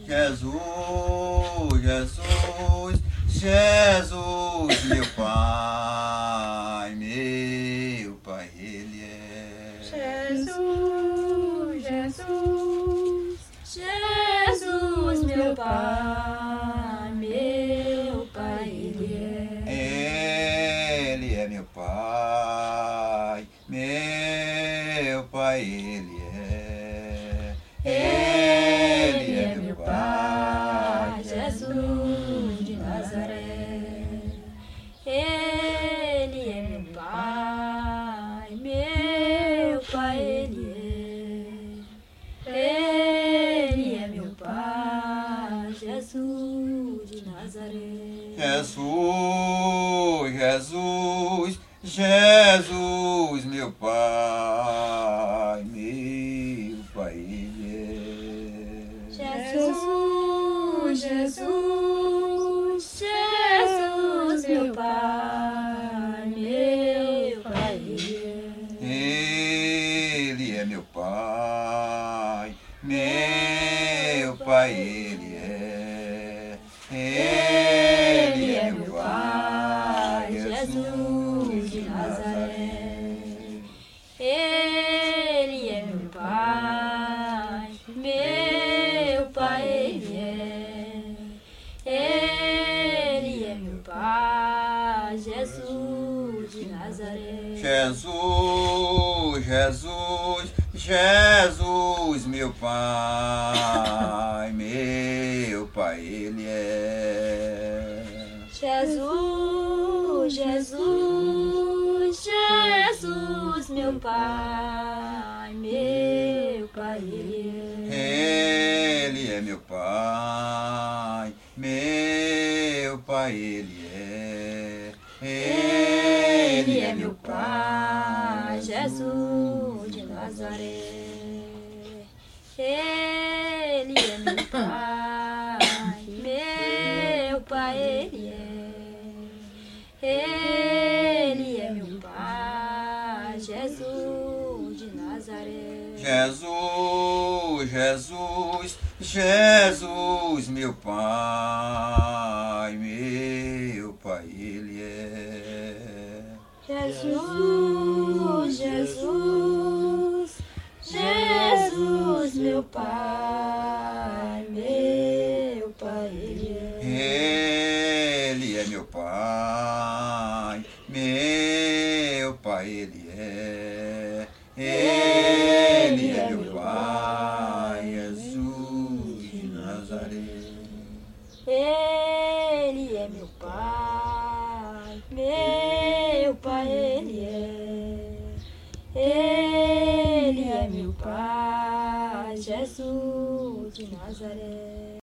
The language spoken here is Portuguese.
Jesus, Jesus, Jesus, meu Pai, Ele é. Jesus, Jesus, Jesus, meu Pai, Ele é. Ele é meu Pai, Ele é. Ele é meu Pai, Jesus de Nazaré. Ele é meu Pai, Ele é. Ele é meu Pai, Jesus de Nazaré. Jesus, Jesus, Jesus, meu Pai, Ele é. Jesus, Jesus, Jesus, meu Pai, Ele é. Ele é meu Pai, Ele é. Ele é meu Pai, Jesus de Nazaré. Ele é meu Pai, Ele é. Ele é meu Pai, Jesus de Nazaré. Jesus, Jesus, Jesus, meu Pai, Ele é. Jesus, Jesus, Jesus, meu Pai, Ele é. Ele é meu Pai, Ele é. Ele é meu Pai, Jesus de Nazaré. Ele é meu Pai, Ele é. Ele é meu Pai, Jesus de Nazaré. Jesus, Jesus, Jesus, meu Pai, Ele é. Jesus, Jesus, Jesus, meu Pai, Ele é. Ele é meu Pai, Ele é. Ele é meu Pai, Jesus de Nazaré. Ele é meu Pai, Ele é. Ele é meu Pai, Jesus de Nazaré.